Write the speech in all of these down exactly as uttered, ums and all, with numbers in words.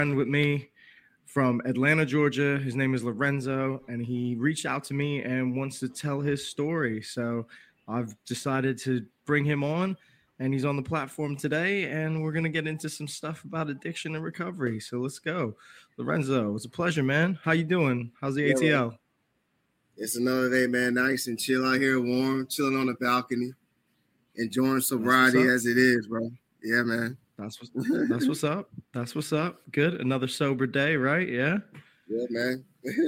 friend with me from Atlanta, Georgia. His name is Lorenzo, and he reached out to me and wants to tell his story. So I've decided to bring him on, and he's on the platform today, and we're gonna get into some stuff about addiction and recovery. So let's go, Lorenzo. It's a pleasure, man. How you doing? How's the Yeah, man. A T L? It's another day, man. Nice and chill out here, warm, chilling on the balcony, enjoying That's what's sobriety up. as it is, bro. Yeah, man. That's what. That's what's up. That's what's up. Good. Another sober day, right? Yeah. Yeah, man.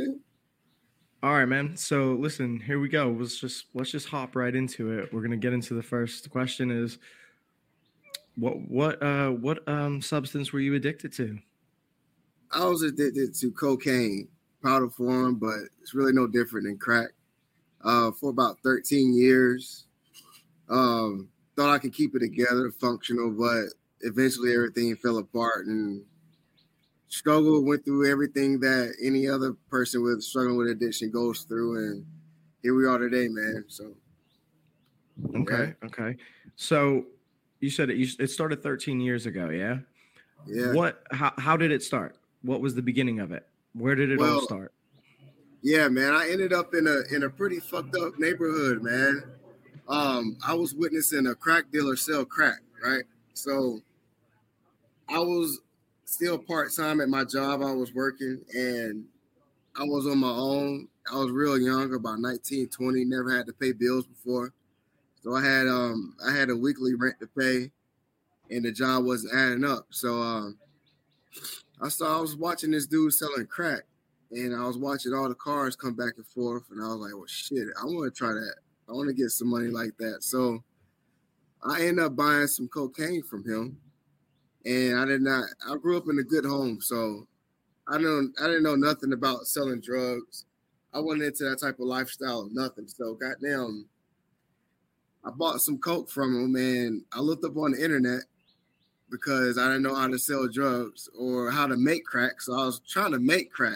All right, man. So listen, here we go. Let's just let's just hop right into it. We're gonna get into the first question. Is what what uh what um substance were you addicted to? I was addicted to cocaine, powder form, but it's really no different than crack. Uh, for about thirteen years, um, thought I could keep it together, functional, but eventually everything fell apart and struggled. Went through everything that any other person with struggling with addiction goes through, and here we are today, man. So yeah, Okay, okay. So you said it. You, it started thirteen years ago. Yeah. yeah. What? How how did it start? What was the beginning of it? Where did it all Well, start? yeah, man. I ended up in a in a pretty fucked up neighborhood, man. Um, I was witnessing a crack dealer sell crack, right? So I was still part time at my job. I was working, and I was on my own. I was real young, about nineteen, twenty. Never had to pay bills before, so I had um I had a weekly rent to pay, and the job wasn't adding up. So um, I saw I was watching this dude selling crack, and I was watching all the cars come back and forth, and I was like, "Well, shit, I want to try that. I want to get some money like that." So I ended up buying some cocaine from him, and I did not. I grew up in a good home, so I don't. I didn't know nothing about selling drugs. I wasn't into that type of lifestyle, nothing. So goddamn, I bought some coke from him, and I looked up on the internet because I didn't know how to sell drugs or how to make crack. So I was trying to make crack.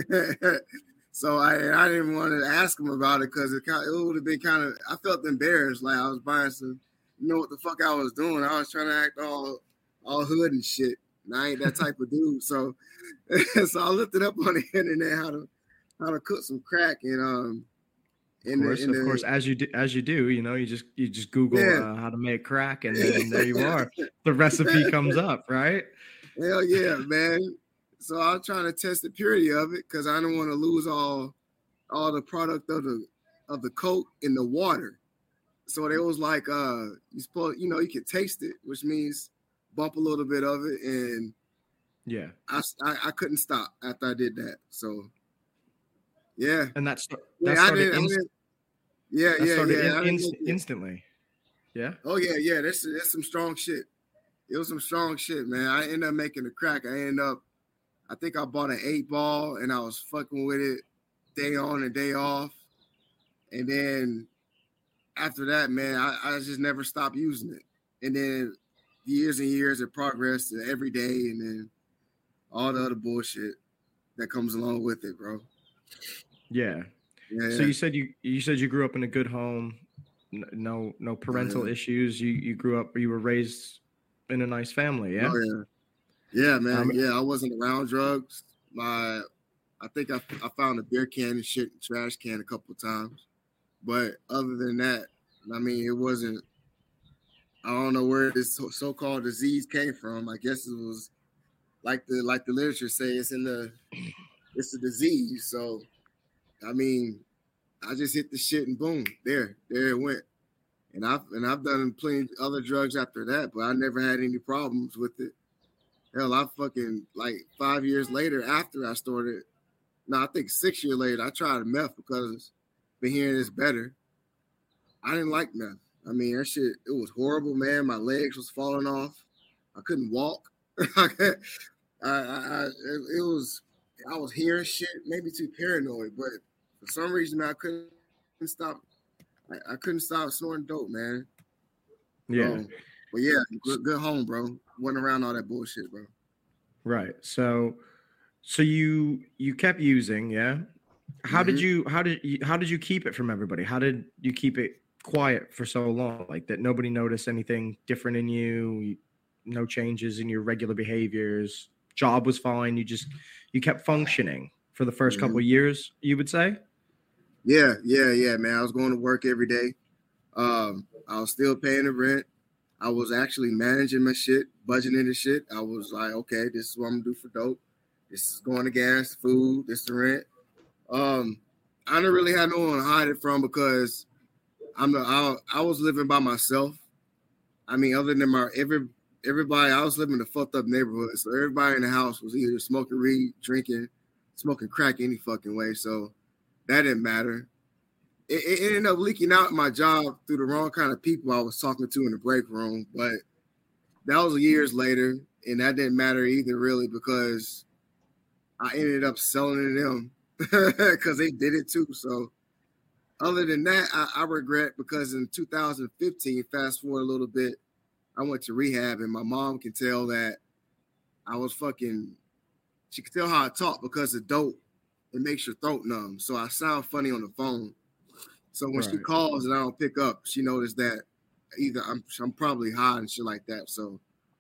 So I I didn't want to ask him about it because it kind it would have been kind of I felt embarrassed, like I was buying some, you know what the fuck I was doing. I was trying to act all all hood and shit. And I ain't that type of dude. So so I looked it up on the internet how to how to cook some crack and um Of in the course, in of the course, as you do, as you do, you know, you just you just Google yeah. uh, how to make crack, and then there you are. The recipe comes up, right? Hell yeah, man. So I was trying to test the purity of it because I don't want to lose all all the product of the of the coke in the water. So they was like, uh, you supposed, you know, you could taste it, which means bump a little bit of it, and Yeah, I I, I couldn't stop after I did that. So yeah, and that st- that yeah, I started didn't, I in didn't yeah, that yeah, started yeah, in, I didn't inst- make it. instantly. Yeah. Oh yeah, yeah, that's that's some strong shit. It was some strong shit, man. I ended up making a crack. I ended up, I think I bought an eight ball and I was fucking with it day on and day off. And then after that, man, I, I just never stopped using it. And then years and years it progressed to every day and then all the other bullshit that comes along with it, bro. Yeah. Yeah, So yeah. you said you you said you grew up in a good home, n- no no Oh parental yeah. issues. You you grew up, you were raised in a nice family, yeah. Oh yeah. Yeah, man. Um, Yeah, I wasn't around drugs. My I think I, I found a beer can and shit in trash can a couple of times. But other than that, I mean, it wasn't. I don't know where this so- called disease came from. I guess it was like the like the literature say it's in the it's a disease. So I mean, I just hit the shit and boom, there, there it went. And I've and I've done plenty of other drugs after that, but I never had any problems with it. Hell, I fucking like five years later after I started. No, I think six years later, I tried meth because been hearing it's better. I didn't like meth. I mean, that shit, it was horrible, man. My legs was falling off. I couldn't walk. I, I, I, it, it was, I was hearing shit, maybe too paranoid, but for some reason, man, I couldn't stop. I, I couldn't stop snorting dope, man. yeah. So, but yeah, good, good home, bro. Wasn't around all that bullshit, bro. Right. So so you you kept using, yeah. How did Mm-hmm. you how did you how did you keep it from everybody? How did you keep it quiet for so long, like that nobody noticed anything different in you, no changes in your regular behaviors? job was fine. You just you kept functioning for the first mm-hmm. couple of years, you would say? Yeah, yeah, yeah, man. I was going to work every day. Um, I was still paying the rent. I was actually managing my shit, budgeting the shit. I was like, okay, this is what I'm gonna do for dope. This is going to gas, food, this is the rent. Um, I didn't really have no one to hide it from because I'm the, I, I was living by myself. I mean, other than my every everybody, I was living in a fucked up neighborhood. So everybody in the house was either smoking weed, drinking, smoking crack any fucking way. So that didn't matter. It, it ended up leaking out my job through the wrong kind of people I was talking to in the break room. But that was years later, and that didn't matter either, really, because I ended up selling to them because they did it too. So other than that, I, I regret because in two thousand fifteen, fast forward a little bit, I went to rehab, and my mom can tell that I was fucking, she could tell how I talk because the dope, it makes your throat numb. So I sound funny on the phone. So when right. she calls and I don't pick up, she noticed that either I'm I'm probably high and shit like that. So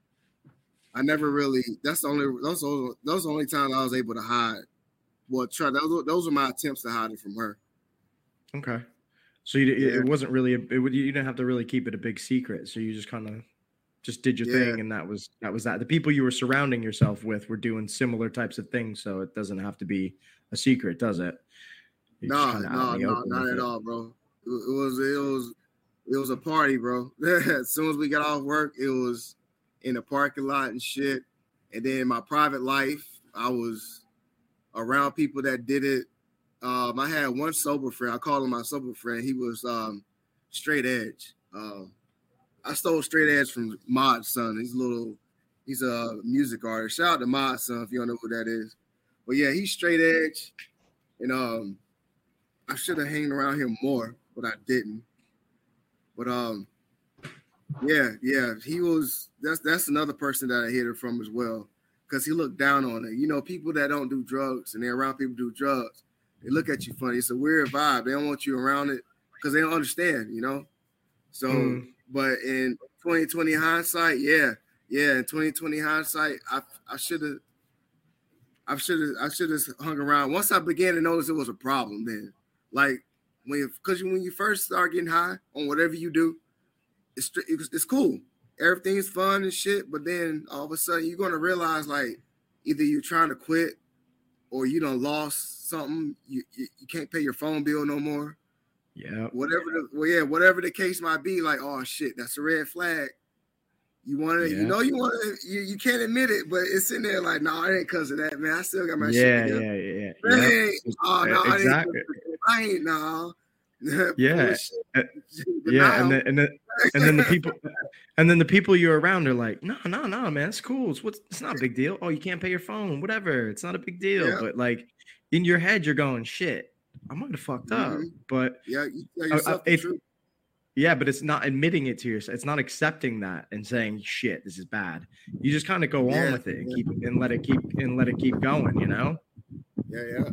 I never really, that's the only, those are, those are the only times I was able to hide. Well, try, those, those were my attempts to hide it from her. Okay. So you, yeah. it wasn't really, a, it would, you didn't have to really keep it a big secret. So you just kind of just did your yeah. thing, and that was that was that. The people you were surrounding yourself with were doing similar types of things, so it doesn't have to be a secret, does it? No, no, no, not at all, bro. It was it was it was a party, bro. As soon as we got off work, it was in the parking lot and shit. And then in my private life, I was around people that did it. Um, I had one sober friend. I call him my sober friend. He was um, straight edge. Um, I stole straight edge from Mod's son. He's a little, he's a music artist. Shout out to Mod's son if you don't know who that is. But yeah, he's straight edge. And um, I should have hanged around him more, but I didn't. But um, yeah, yeah, he was. That's that's another person that I hid it from as well, because he looked down on it. You know, people that don't do drugs and they're around people who do drugs, they look at you funny. It's a weird vibe. They don't want you around it because they don't understand. You know. So, mm. but in twenty twenty hindsight, yeah, yeah, in twenty twenty hindsight, I I should have. I should have I should have hung around. Once I began to notice it was a problem, then like when because when you first start getting high on whatever you do, it's it's, it's cool. Everything's fun and shit. But then all of a sudden you're gonna realize like either you're trying to quit or you done lost something. You you, you can't pay your phone bill no more. Yeah. Whatever the well yeah whatever the case might be. Like oh shit, that's a red flag. You want to, yeah. you know, you want to, you, you can't admit it, but it's in there like, no, nah, it ain't because of that, man. I still got my yeah, shit. Yeah, yeah, yeah. Man, yeah. Oh, no, exactly. I ain't, I ain't no. Yeah. uh, yeah. And then, and then, and then the people, and then the people you're around are like, no, no, no, man, it's cool. It's what's, it's not a big deal. Oh, you can't pay your phone, whatever. It's not a big deal. Yeah. But like in your head, you're going, shit, I might have fucked up. Mm-hmm. But yeah, you tell yourself I, I, the truth. Yeah, but it's not admitting it to yourself. It's not accepting that and saying, "Shit, this is bad." You just kind of go yeah, on with it and yeah. keep and let it keep and let it keep going. You know? Yeah, yeah.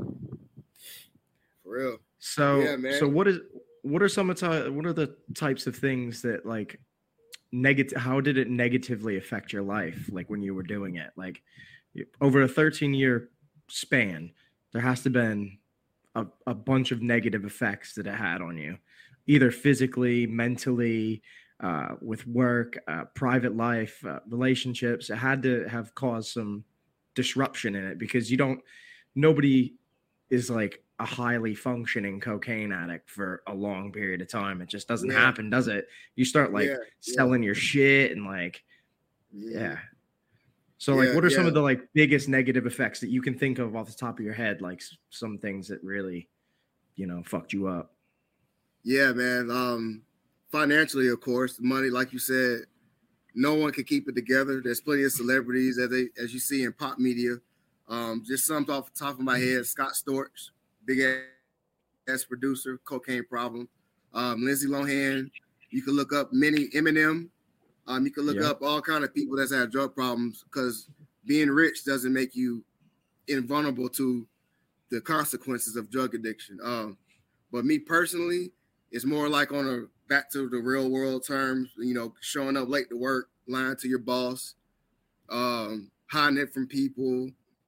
For real. So, yeah, man. so what is what are some of the what are the types of things that like negative? How did it negatively affect your life? Like when you were doing it, like over a thirteen year span, there has to have been a, a bunch of negative effects that it had on you. Either physically, mentally, uh, with work, uh, private life, uh, relationships. It had to have caused some disruption in it because you don't, nobody is like a highly functioning cocaine addict for a long period of time. It just doesn't yeah. happen, does it? You start like yeah. selling yeah. your shit and like, yeah. yeah. So like, yeah, what are yeah. some of the like biggest negative effects that you can think of off the top of your head? Like some things that really, you know, fucked you up. Yeah, man. Um, financially, of course, the money, like you said, no one can keep it together. There's plenty of celebrities as they, as you see in pop media. Um, just something off the top of my head, Scott Storch, big ass producer, cocaine problem. Um, Lindsay Lohan. You can look up many Eminem. Um, you can look yeah. up all kind of people that's had drug problems because being rich doesn't make you invulnerable to the consequences of drug addiction. Um, but me personally. It's more like on a back to the real world terms, you know, showing up late to work, lying to your boss, um, hiding it from people.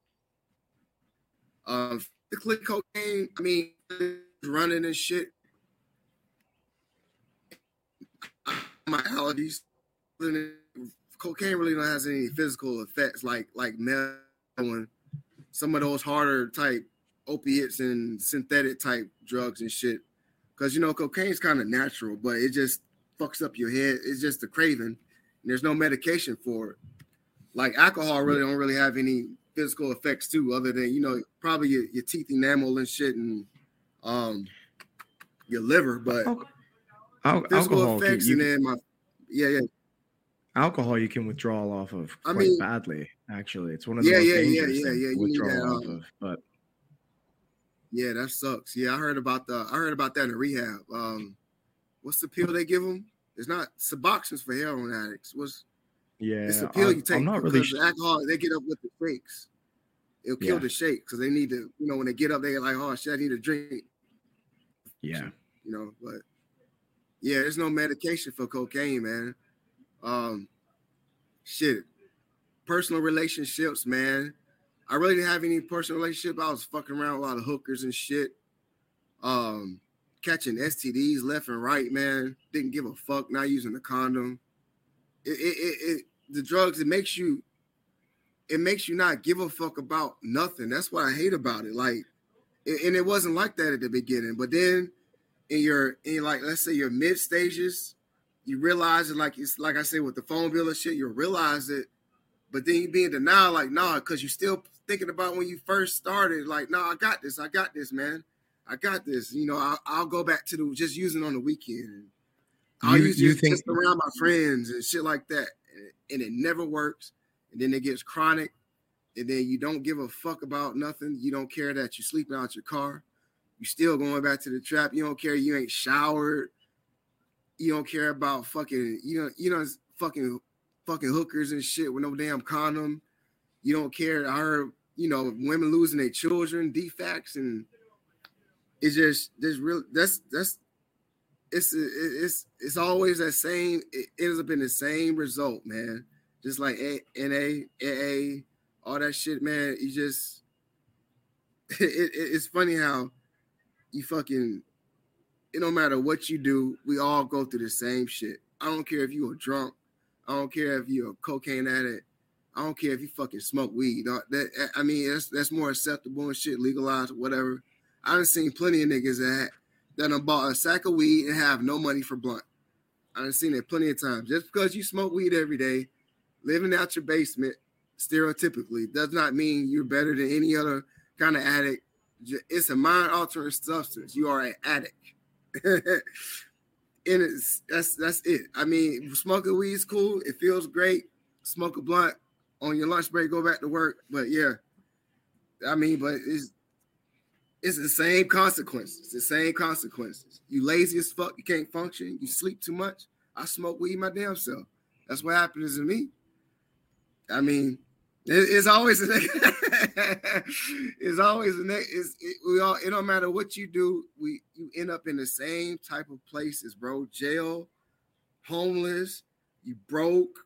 Um, the click cocaine, I mean, running and shit. My allergies. Cocaine really don't have any physical effects like like meth and some of those harder type opiates and synthetic type drugs and shit. Because you know, cocaine's kind of natural, but it just fucks up your head. It's just a craving, and there's no medication for it. Like alcohol really don't really have any physical effects too, other than you know probably your, your teeth enamel and shit and um your liver, but Al- physical alcohol effects can, you, and then my yeah yeah alcohol you can withdraw off of I quite mean badly. Actually, it's one of the yeah most yeah yeah dangerous yeah things yeah to you need withdraw that off um, of. But yeah, that sucks. Yeah, I heard about the I heard about that in rehab. Um, what's the pill they give them? It's not Suboxone's for heroin addicts. What's yeah, it's a pill I, you take I'm not because really. the alcohol they get up with the shakes. It'll kill Yeah, the shake because they need to, you know, when they get up, they're like, oh shit, I need a drink. yeah. You know, but yeah, there's no medication for cocaine, man. Um, shit, personal relationships, man. I really didn't have any personal relationship. I was fucking around with a lot of hookers and shit. Um, catching S T Ds left and right, man. Didn't give a fuck. Not using the condom. It, it, it, it the drugs. It makes you. It makes you not give a fuck about nothing. That's what I hate about it. Like, and it wasn't like that at the beginning. But then, in your, in like, let's say your mid stages, you realize it. Like it's like I said with the phone bill and shit. You realize it, but then you be in denial, like nah, because you still thinking about when you first started. Like, nah, I got this. I got this, man. I got this. You know, I'll, I'll go back to the just using on the weekend. And I'll You use you just, think just around my friends and shit like that, and, and it never works. And then it gets chronic, and then you don't give a fuck about nothing. You don't care that you're sleeping out your car. You still going back to the trap. You don't care you ain't showered. You don't care about fucking, you know, you know, fucking fucking hookers and shit with no damn condom. You don't care. I heard, you know, women losing their children, defects, and it's just there's real that's that's it's it's it's always that same, it ends up in the same result, man. Just like N A, A A, all that shit, man. You just, it, it, it's funny how you fucking, it don't matter what you do, we all go through the same shit. I don't care if you a drunk. I don't care if you're a cocaine addict. I don't care if you fucking smoke weed. That, I mean, that's that's more acceptable and shit, legalized or whatever. I done seen plenty of niggas that, that done bought a sack of weed and have no money for blunt. I done seen it plenty of times. Just because you smoke weed every day, living out your basement, stereotypically, does not mean you're better than any other kind of addict. It's a mind-altering substance. You are an addict. And it's, that's that's it. I mean, smoking weed is cool. It feels great. Smoke a blunt on your lunch break, go back to work. But yeah, I mean, but it's it's the same consequences. It's the same consequences. You lazy as fuck. You can't function. You sleep too much. I smoke weed my damn self. That's what happens to me. I mean, it, it's always a it's always a it's it, we all it don't matter what you do, we you end up in the same type of places, bro. Jail, homeless, you broke.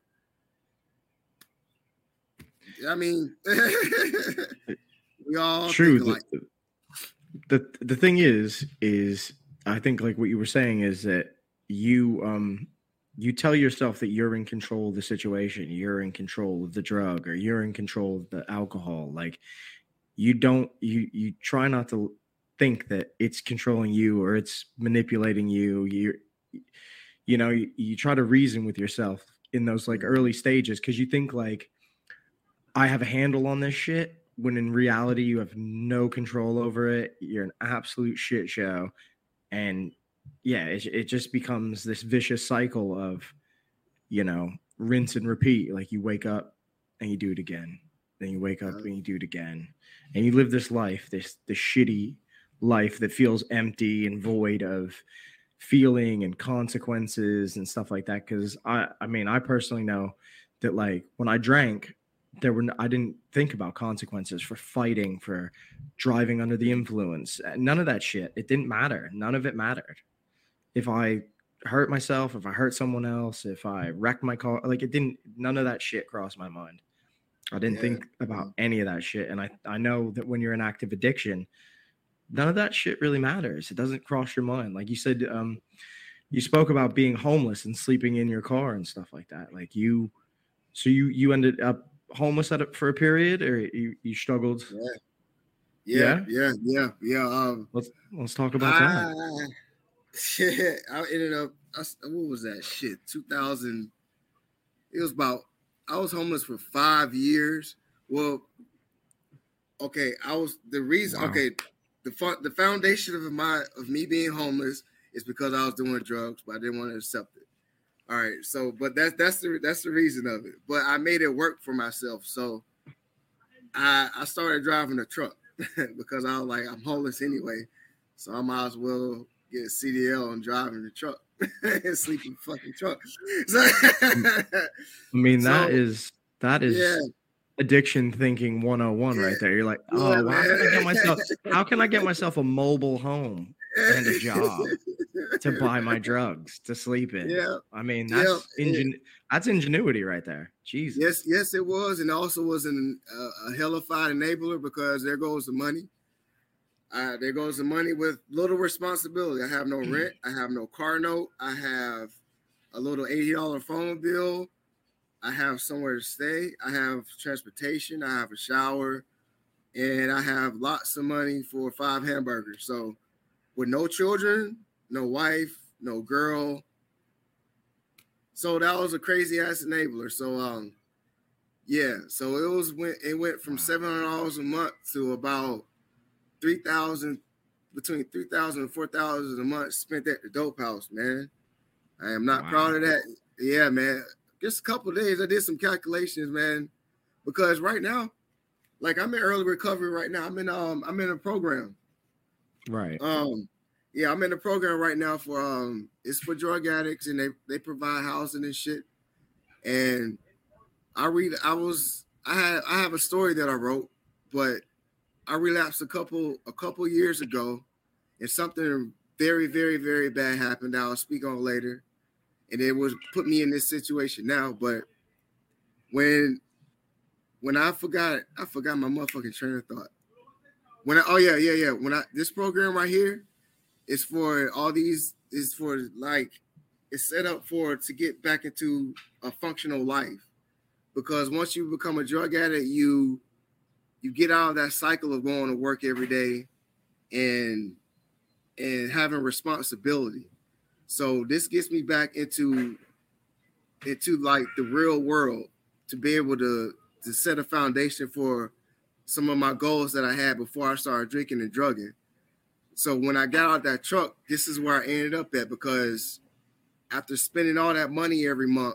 I mean, we all true. think The, like the the thing is, is I think like what you were saying is that you um. you tell yourself that you're in control of the situation, you're in control of the drug, or you're in control of the alcohol. Like you don't, you, you try not to think that it's controlling you or it's manipulating you. You, you know, you, you try to reason with yourself in those like early stages. Cause you think like, I have a handle on this shit, when in reality you have no control over it. You're an absolute shit show. And yeah, it, it just becomes this vicious cycle of, you know, rinse and repeat. Like you wake up and you do it again. Then you wake up and you do it again. And you live this life, this, this shitty life that feels empty and void of feeling and consequences and stuff like that. Cause I, I mean, I personally know that like when I drank, there were, I didn't think about consequences for fighting, for driving under the influence. None of that shit. It didn't matter. None of it mattered. If I hurt myself, if I hurt someone else, if I wrecked my car, like it didn't, none of that shit crossed my mind. I didn't Yeah. think about any of that shit. And I, I know that when you're in active addiction, none of that shit really matters. It doesn't cross your mind. Like you said, um, you spoke about being homeless and sleeping in your car and stuff like that. Like you, so you, you ended up homeless at it for a period, or you, you struggled? Yeah. Yeah. Yeah. Yeah. Yeah. Yeah. Um, Let's, let's talk about I, that. shit, I ended up, I, what was that shit? two thousand. It was about, I was homeless for five years. Well, okay, I was the reason. Wow. Okay, the fun, the foundation of my of me being homeless is because I was doing drugs, but I didn't want to accept it. All right, so but that's that's the that's the reason of it. But I made it work for myself. So I I started driving a truck because I was like, I'm homeless anyway, so I might as well get a C D L and drive in the truck and sleep in the fucking truck. So, I mean, so, that is that is yeah. addiction thinking one oh one right there. You're like, oh, Yeah, well, how can I get man. myself how can I get myself a mobile home and a job to buy my drugs to sleep in? Yeah. I mean, that's Yeah. ingen- that's ingenuity right there. Jesus. Yes, yes, it was, and also was an, uh, a hellified enabler because there goes the money. Uh, there goes the money with little responsibility. I have no rent. I have no car note. I have a little eighty dollars phone bill. I have somewhere to stay. I have transportation. I have a shower, and I have lots of money for five hamburgers. So, with no children, no wife, no girl. So that was a crazy ass enabler. So, um, yeah. So it was went. It went from seven hundred dollars a month to about three thousand, between three thousand and four thousand a month spent at the dope house, man. I am not wow. proud of that. Yeah, man. Just a couple of days, I did some calculations, man. Because right now, like I'm in early recovery right now. I'm in um I'm in a program. Right. Um, yeah, I'm in a program right now for um it's for drug addicts and they they provide housing and shit. And I read I was I had I have a story that I wrote, but I relapsed a couple a couple years ago, and something very, very, very bad happened that I'll speak on later. And it was put me in this situation now. But when when I forgot, I forgot my motherfucking train of thought. When I, oh yeah, yeah, yeah. When I this program right here is for all these is for like it's set up for to get back into a functional life. Because once you become a drug addict, you you get out of that cycle of going to work every day and and having responsibility. So this gets me back into into like the real world to be able to to set a foundation for some of my goals that I had before I started drinking and drugging. So when I got out that truck, this is where I ended up at, because after spending all that money every month,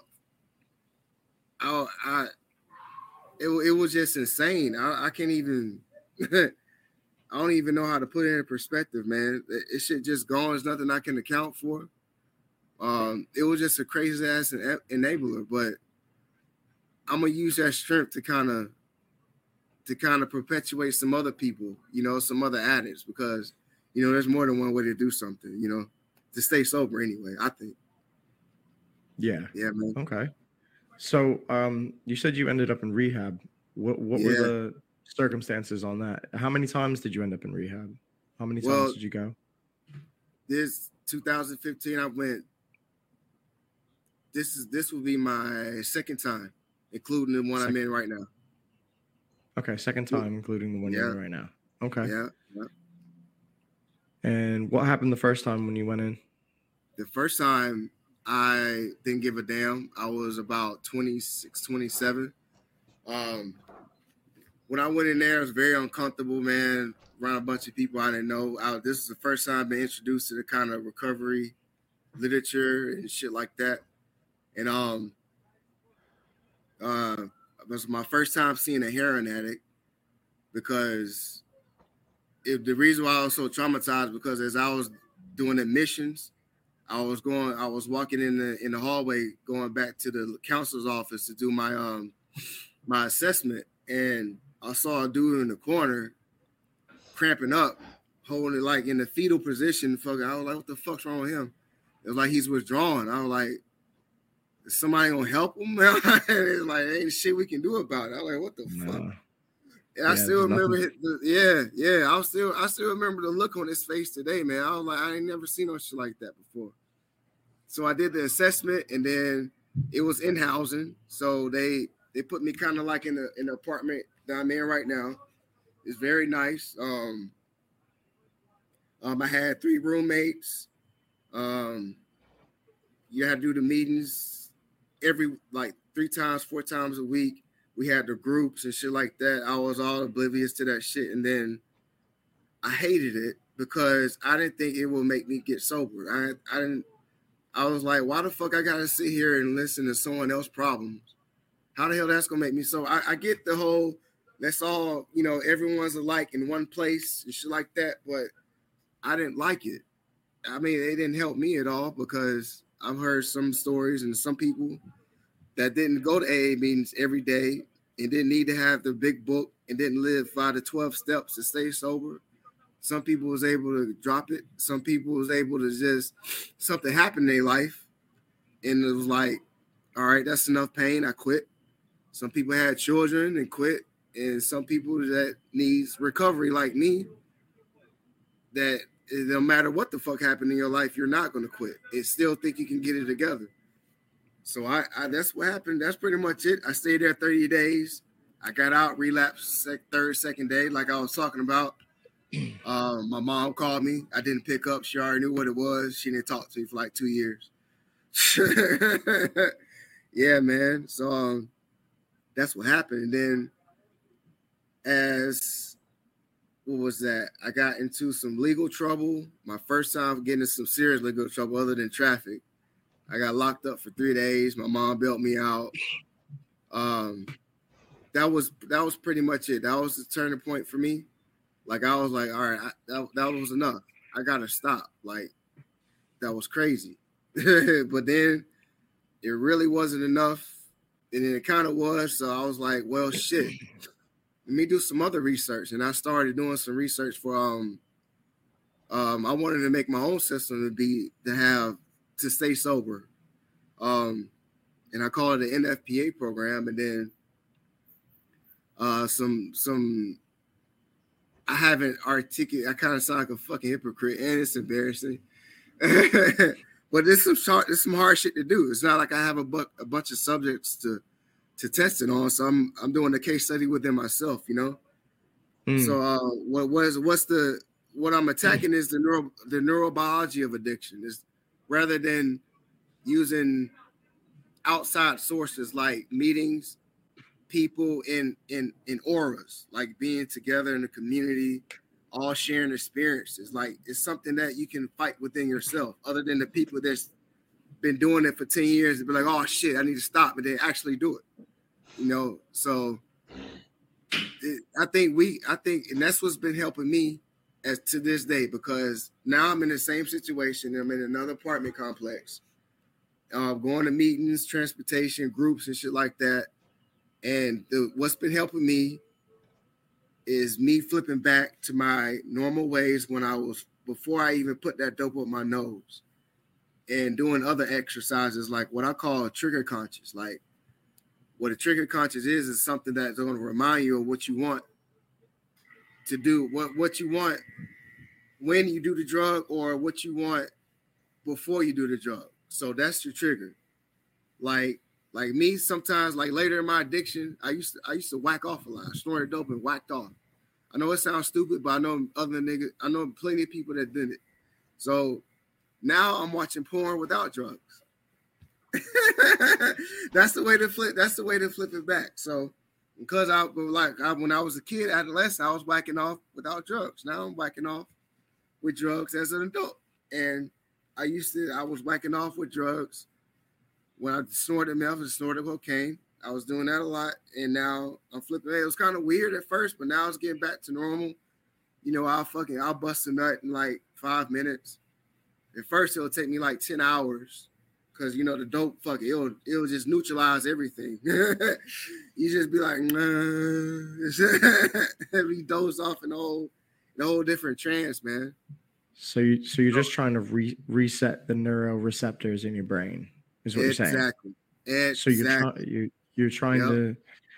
I, I it, it was just insane. I, I can't even I don't even know how to put it in perspective, man. It, it shit just gone. There's nothing I can account for. Um, it was just a crazy ass enabler, but I'm gonna use that strength to kind of to kind of perpetuate some other people, you know, some other addicts, because you know there's more than one way to do something, you know, to stay sober anyway, I think. Yeah. Yeah, man. Okay. So um, you said you ended up in rehab. What what yeah. were the circumstances on that? How many times did you end up in rehab? How many times well, did you go? This two thousand fifteen, I went. This is this will be my second time, including the one second. I'm in right now. Okay, second time, yeah. including the one yeah. you're in right now. Okay. Yeah, yeah. And what happened the first time when you went in? The first time, I didn't give a damn. I was about twenty-six, twenty-seven. Um, when I went in there, it was very uncomfortable, man, around a bunch of people I didn't know. I, this is the first time I've been introduced to the kind of recovery literature and shit like that. And um, uh, it was my first time seeing a heroin addict, because it, the reason why I was so traumatized, because as I was doing admissions, I was going, I was walking in the in the hallway, going back to the counselor's office to do my um my assessment, and I saw a dude in the corner cramping up, holding it like in the fetal position. Fucking, I was like, what the fuck's wrong with him? It was like he's withdrawing. I was like, Is somebody gonna help them? It's like ain't shit we can do about it. I'm like, what the no. fuck? And I yeah, still remember it, the, yeah, yeah. I still I still remember the look on his face today, man. I was like, I ain't never seen no shit like that before. So I did the assessment, and then it was in housing. So they they put me kind of like in the in the apartment that I'm in right now. It's very nice. Um, um I had three roommates. Um, you had to do the meetings every like three times, four times a week. We had the groups and shit like that. I was all oblivious to that shit. And then I hated it because I didn't think it would make me get sober. I I didn't, I was like, why the fuck I gotta sit here and listen to someone else's problems? How the hell that's gonna make me so? I, I get the whole, let's all, you know, everyone's alike in one place and shit like that, but I didn't like it. I mean, it didn't help me at all because I've heard some stories and some people that didn't go to A A meetings every day and didn't need to have the big book and didn't live five to twelve steps to stay sober. Some people was able to drop it. Some people was able to just, something happened in their life and it was like, all right, that's enough pain. I quit. Some people had children and quit. And some people that needs recovery like me, that no matter what the fuck happened in your life, you're not going to quit and still think you can get it together. So I, I that's what happened. That's pretty much it. I stayed there thirty days. I got out, relapsed sec, third, second day, like I was talking about. Um, my mom called me. I didn't pick up. She already knew what it was. She didn't talk to me for like two years. Yeah, man. So um, that's what happened. And then as what was that? I got into some legal trouble. My first time getting into some serious legal trouble other than traffic. I got locked up for three days. My mom bailed me out. Um, that was that was pretty much it. That was the turning point for me. Like I was like, all right, I, that that was enough. I gotta stop. Like that was crazy. But then it really wasn't enough, and then it kind of was. So I was like, well, shit. Let me do some other research, and I started doing some research for. Um, um, I wanted to make my own system to be to have. to stay sober. Um, and I call it the N F P A program. And then uh, some, some, I haven't articulated, I kind of sound like a fucking hypocrite and it's embarrassing, but there's some short, there's some hard shit to do. It's not like I have a, bu- a bunch of subjects to, to test it on. So I'm, I'm doing a case study with them myself, you know? Mm. So uh, what was, what's the, what I'm attacking mm. is the neuro, the neurobiology of addiction is, rather than using outside sources like meetings, people in, in, in auras, like being together in a community, all sharing experiences. Like it's something that you can fight within yourself, other than the people that's been doing it for ten years and be like, oh shit, I need to stop, but they actually do it. You know, so it, I think we, I think, and that's what's been helping me as to this day, because now I'm in the same situation. I'm in another apartment complex, uh, going to meetings, transportation, groups, and shit like that. And the, what's been helping me is me flipping back to my normal ways when I was, before I even put that dope up my nose, and doing other exercises like what I call a trigger conscious. Like what a trigger conscious is, is something that's going to remind you of what you want to do, what what you want when you do the drug, or what you want before you do the drug. So that's your trigger. Like like me, sometimes like later in my addiction, I used to I used to whack off a lot. I snorted dope and whacked off. I know it sounds stupid, but I know other niggas, I know plenty of people that did it. So now I'm watching porn without drugs. That's the way to flip. That's the way to flip it back. So. Because I like I, when I was a kid, adolescent, I was whacking off without drugs. Now I'm whacking off with drugs as an adult. And I used to, I was whacking off with drugs when I snorted meth and snorted cocaine. I was doing that a lot. And now I'm flipping. It was kind of weird at first, but now it's getting back to normal. You know, I'll fucking, I'll bust a nut in like five minutes. At first, it'll take me like ten hours. Because, you know, the dope, fuck it, it'll, it'll just neutralize everything. You just be like, nah. We doze off in a whole, in a whole different trance, man. So, you, so you're just trying to re- reset the neuroreceptors in your brain, is what exactly. you're saying? So you're trying Exactly. you you're trying Yep. to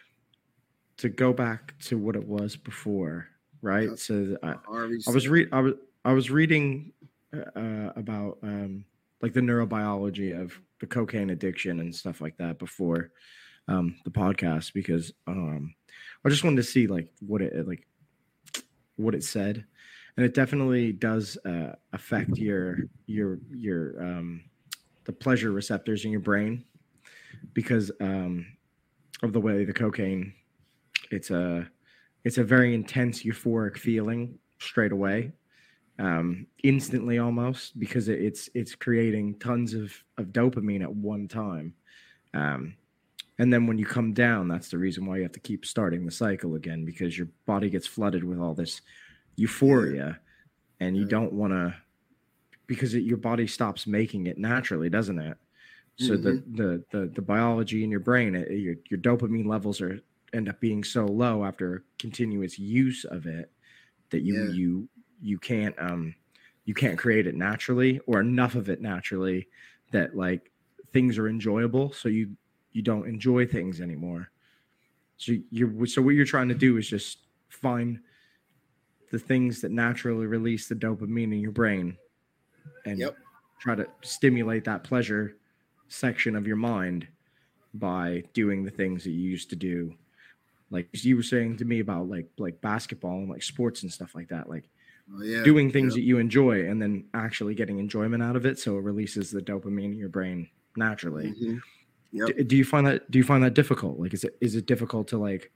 to go back to what it was before, right? Yep. So I, Hard I was reset. read I was I was reading uh, uh, about um, like the neurobiology of the cocaine addiction and stuff like that before um, the podcast because um, I just wanted to see like what it like what it said, and it definitely does uh, affect your your your um, the pleasure receptors in your brain because um, of the way the cocaine it's a it's a very intense euphoric feeling straight away, um, instantly almost because it, it's it's creating tons of of dopamine at one time. Um, and then when you come down, that's the reason why you have to keep starting the cycle again because your body gets flooded with all this Yeah. euphoria, and you Yeah. don't want to because it, your body stops making it naturally, doesn't it? So Mm-hmm. the the the, the biology in your brain, it, your your dopamine levels are end up being so low after continuous use of it that you Yeah. you you can't um you can't create it naturally or enough of it naturally that like things are enjoyable so you you don't enjoy things anymore. So you're so what you're trying to do is just find the things that naturally release the dopamine in your brain and Yep. try to stimulate that pleasure section of your mind by doing the things that you used to do, like you were saying to me about like like basketball and like sports and stuff like that, like Oh yeah. doing things Yep. that you enjoy and then actually getting enjoyment out of it so it releases the dopamine in your brain naturally. Mm-hmm. Yep. Do, do you find that do you find that difficult? Like is it is it difficult to like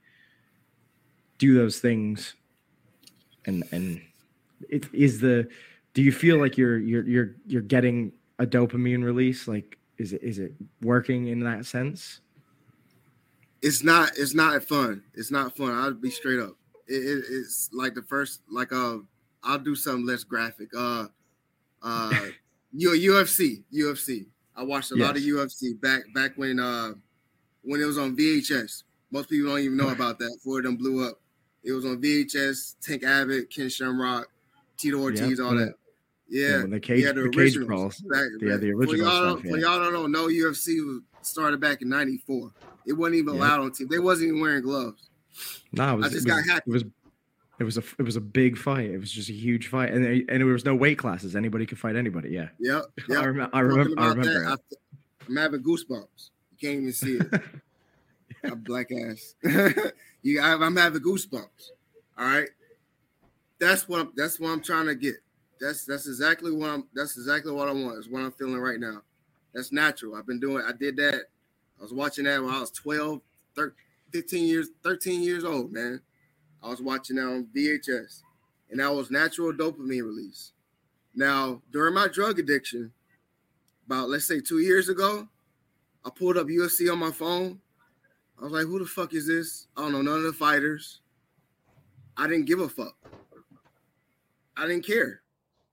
do those things and and it is the do you feel like you're you're you're you're getting a dopamine release? Like is it is it working in that sense? It's not. It's not fun. It's not fun. I'll be straight up. It, it, it's like the first. Like uh, I'll do something less graphic. Uh, uh, U- UFC. U F C. I watched a lot of Yes. U F C back back when uh when it was on V H S. Most people don't even know about that before it done blew up. It was on V H S. Tank Abbott, Ken Shamrock, Tito Yep. Ortiz, all When that. the yeah, Yeah, when the yeah, cage the the cage originals. brawls. Back, Yeah, back. the For original y'all, stuff, for yeah. y'all don't know, U F C was started back in ninety-four. It wasn't even Yep. allowed on T V. They wasn't even wearing gloves. No, it was I just it was got happy. it was it was a it was a big fight. It was just a huge fight, and and there was no weight classes. Anybody could fight anybody. Yeah, Yep, yep. I, rem- I Talking remember. I about remember that, it. I, I'm having goosebumps. You can't even see it. A black ass. you, I, I'm having goosebumps. All right. That's what. I'm, that's what I'm trying to get. That's that's exactly what I'm. That's exactly what I want. Is what I'm feeling right now. That's natural. I've been doing. I did that. I was watching that when I was twelve, thirteen, fifteen years, thirteen years old. Man, I was watching that on V H S, and that was natural dopamine release. Now, during my drug addiction, about let's say two years ago, I pulled up U F C on my phone. I was like, who the fuck is this? I don't know none of the fighters. I didn't give a fuck. I didn't care.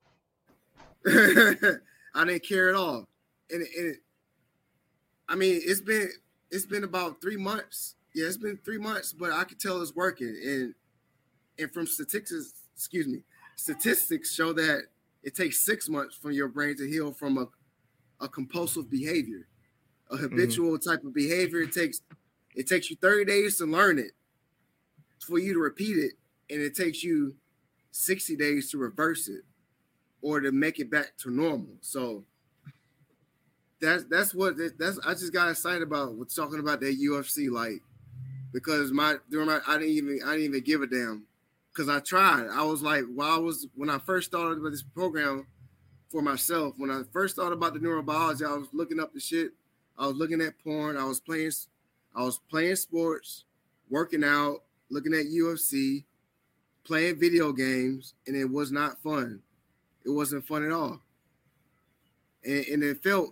I didn't care at all. And, and I mean, it's been it's been about three months. Yeah, it's been three months, but I could tell it's working. And and from statistics, excuse me, statistics show that it takes six months for your brain to heal from a, a compulsive behavior, a habitual mm-hmm. type of behavior. It takes it takes you thirty days to learn it, for you to repeat it, and it takes you sixty days to reverse it or to make it back to normal. So that's that's what that's I just got excited about with talking about that U F C, like, because my during my I didn't even I didn't even give a damn, because I tried. I was like, while I was when I first started with this program for myself, when I first thought about the neurobiology, I was looking up the shit. I was looking at porn. I was playing I was playing sports, working out, looking at U F C, playing video games, and it was not fun. It wasn't fun at all. And, and it felt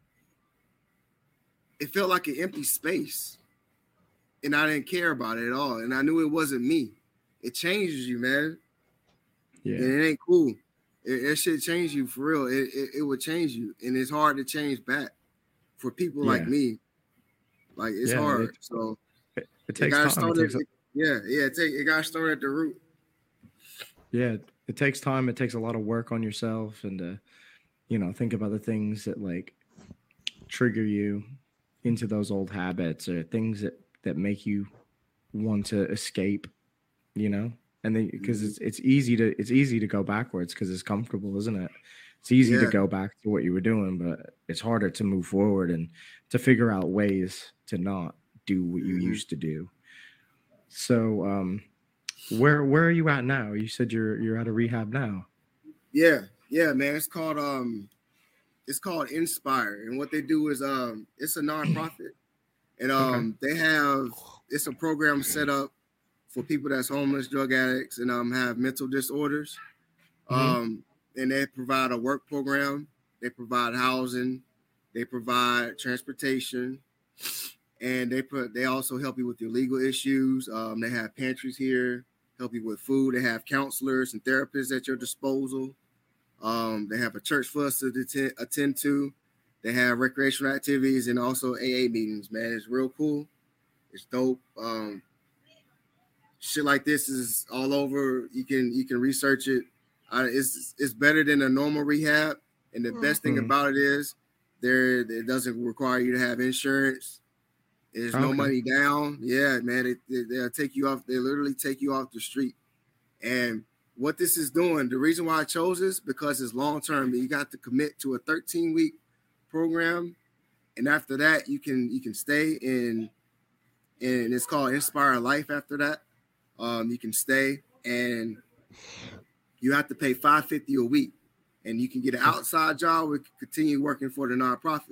it felt like an empty space. And I didn't care about it at all. And I knew it wasn't me. It changes you, man. Yeah. And it ain't cool. It, it should change you for real. It, it it would change you. And it's hard to change back for people yeah. like me. Like, it's yeah, hard. It, so it, it takes it time. Started, it takes a- it, yeah, yeah. It, take, it got started at the root. Yeah, it takes time. It takes a lot of work on yourself, and to, you know, think about the things that like trigger you into those old habits or things that, that make you want to escape, you know, and then because it's it's easy to it's easy to go backwards because it's comfortable, isn't it? It's easy Yeah. to go back to what you were doing, but it's harder to move forward and to figure out ways to not do what you Mhm. used to do. So, um, where where are you at now? You said you're you're at a rehab now. Yeah, yeah, man. It's called um, it's called Inspire, and what they do is um, it's a nonprofit, and Okay. um, they have it's a program set up for people that's homeless, drug addicts, and um have mental disorders. Mhm. Um, and they provide a work program. They provide housing. They provide transportation, and they put they also help you with your legal issues. Um, they have pantries here, help you with food. They have counselors and therapists at your disposal. Um, they have a church for us to attend, attend to. They have recreational activities and also A A meetings. Man, it's real cool. It's dope. Um, shit like this is all over. You can you can research it. Uh, it's it's better than a normal rehab, and the best thing Mhm. about it is there it doesn't require you to have insurance. There's no Okay. money down. Yeah, man, it, it, they'll take you off. They literally take you off the street. And what this is doing, the reason why I chose this because it's long term. You got to commit to a thirteen week program, and after that, you can you can stay in. And it's called Inspire Life. After that, um, you can stay, and you have to pay five hundred fifty dollars a week, and you can get an outside job or continue working for the nonprofit.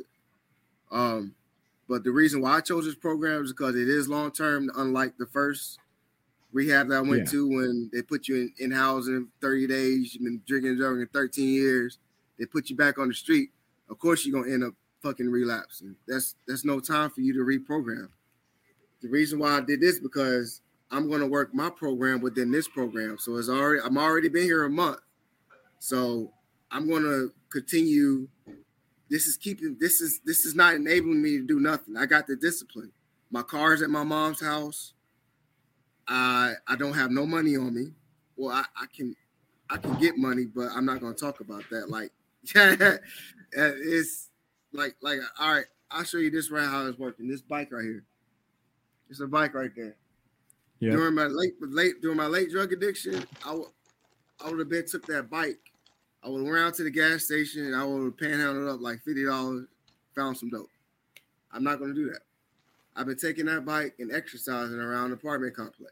Um, but the reason why I chose this program is because it is long term, unlike the first rehab that I went Yeah. to when they put you in, in housing thirty days, you've been drinking and driving in thirteen years, they put you back on the street. Of course, you're gonna end up fucking relapsing. That's that's no time for you to reprogram. The reason why I did this because I'm gonna work my program within this program. So it's already I'm already been here a month. So I'm gonna continue. This is keeping this is this is not enabling me to do nothing. I got the discipline. My car's at my mom's house. I I don't have no money on me. Well, I, I can I can get money, but I'm not gonna talk about that. Like it's like like all right, I'll show you this right how it's working. This bike right here. It's a bike right there. Yeah. During my late late during my late drug addiction, I, w- I would have been took that bike. I would have went out to the gas station and I would have panhandled up like fifty dollars, found some dope. I'm not gonna do that. I've been taking that bike and exercising around the apartment complex.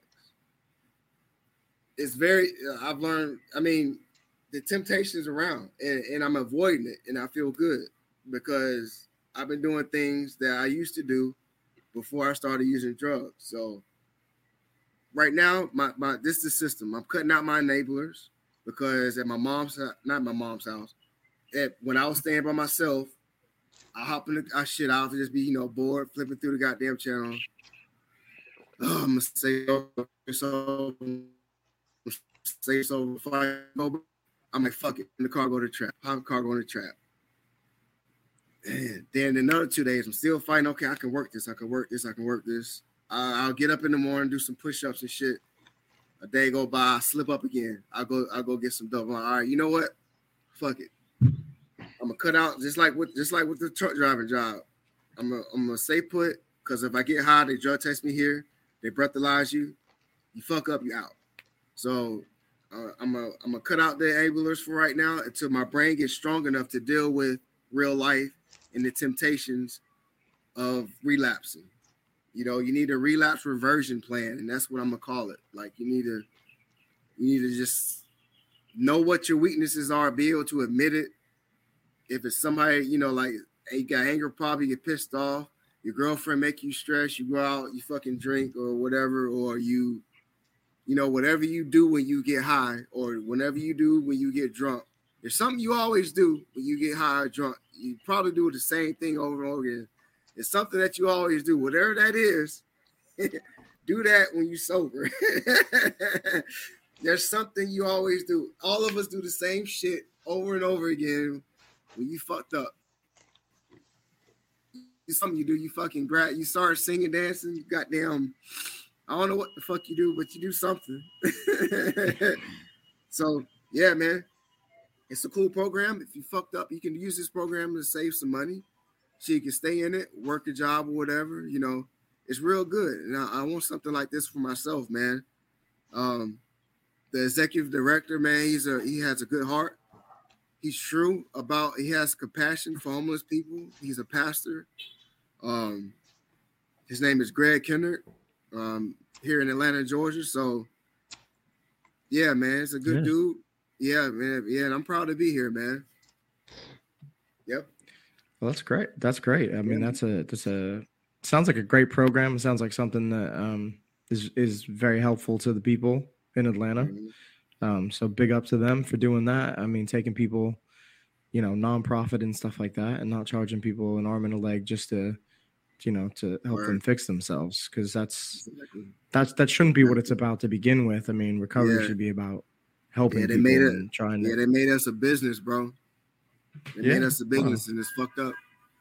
It's very I've learned, I mean, the temptation is around and, and I'm avoiding it and I feel good because I've been doing things that I used to do before I started using drugs. So right now, my, my this is the system. I'm cutting out my enablers because at my mom's not my mom's house. At, when I was staying by myself, I hop in the I shit out to just be, you know, bored, flipping through the goddamn channel. Oh, I'm gonna say so say so before I go. I'm like, fuck it. In the car, go to the trap. Hop in the car, go to the trap. And then another two days, I'm still fighting. Okay, I can work this. I can work this. I can work this. Uh, I'll get up in the morning, do some push-ups and shit. A day go by, I slip up again. I'll go, I'll go get some dope. I'm like, all right, you know what? Fuck it. I'm gonna cut out just like with just like with the truck driving job. I'm gonna, I'm gonna stay put because if I get high, they drug test me here. They breathalyze you. You fuck up, you out. So uh, I'm gonna I'm gonna cut out the enablers for right now until my brain gets strong enough to deal with real life and the temptations of relapsing. You know, you need a relapse reversion plan, and that's what I'm gonna call it. Like you need to, you need to just know what your weaknesses are, be able to admit it. If it's somebody, you know, like hey, you got anger problem, you get pissed off, your girlfriend make you stress, you go out, you fucking drink or whatever, or you, you know, whatever you do when you get high, or whenever you do when you get drunk. There's something you always do when you get high or drunk. You probably do the same thing over and over again. It's something that you always do. Whatever that is, do that when you're sober. There's something you always do. All of us do the same shit over and over again when you fucked up. It's something you do. You fucking grab. You start singing, dancing. You goddamn. I don't know what the fuck you do, but you do something. So yeah, man. It's a cool program. If you fucked up, you can use this program to save some money. so you can stay in it, work a job or whatever. You know, it's real good. And I, I want something like this for myself, man. Um, the executive director, man, he's a he has a good heart. He's true about he has compassion for homeless people. He's a pastor. Um, his name is Greg Kennard, um, here in Atlanta, Georgia. So, yeah, man, it's a good yeah. dude. Yeah, man. Yeah, and I'm proud to be here, man. Yep. Well, that's great. That's great. I mean, yeah. that's a that's a sounds like a great program. It sounds like something that um, is is very helpful to the people in Atlanta. Mm-hmm. Um, so big up to them for doing that. I mean, taking people, you know, nonprofit and stuff like that, and not charging people an arm and a leg just to, you know, to help right. them fix themselves. Because that's exactly. that's that shouldn't be what it's about to begin with. I mean, recovery yeah. should be about helping yeah, they people made it, and trying to. Yeah, they made us a business, bro. They yeah. made us a business, wow. and it's fucked up.